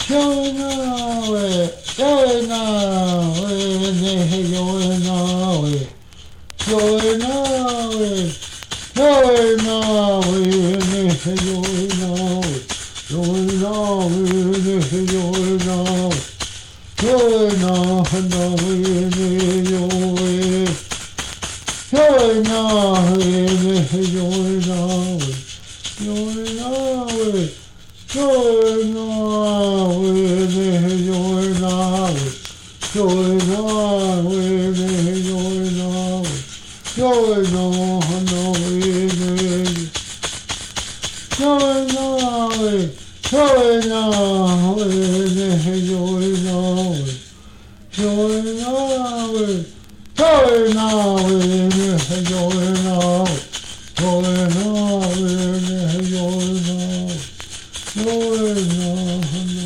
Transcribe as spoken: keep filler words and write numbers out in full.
Yoinawe, Yoinawe, Nehe Yoinawe, Yoinawe, Yoinawe, Nehe Yoinawe, Yoinawe, Nehe Yoinawe, Yoinawe, Nehe Yoinawe, Yoinawe, Nehe Yoinawe, Yoinawe, Yoinawe, Nehe Yoinawe, Yoinawe, Nehe Yoinawe, Yoinawe, Nehe Yoinawe, Yoinawe, Nehe Yoinawe, Yoinawe, Yoinawe, Nehe Yoinawe, Yoinawe, Nehe Yoinawe, Yoinawe.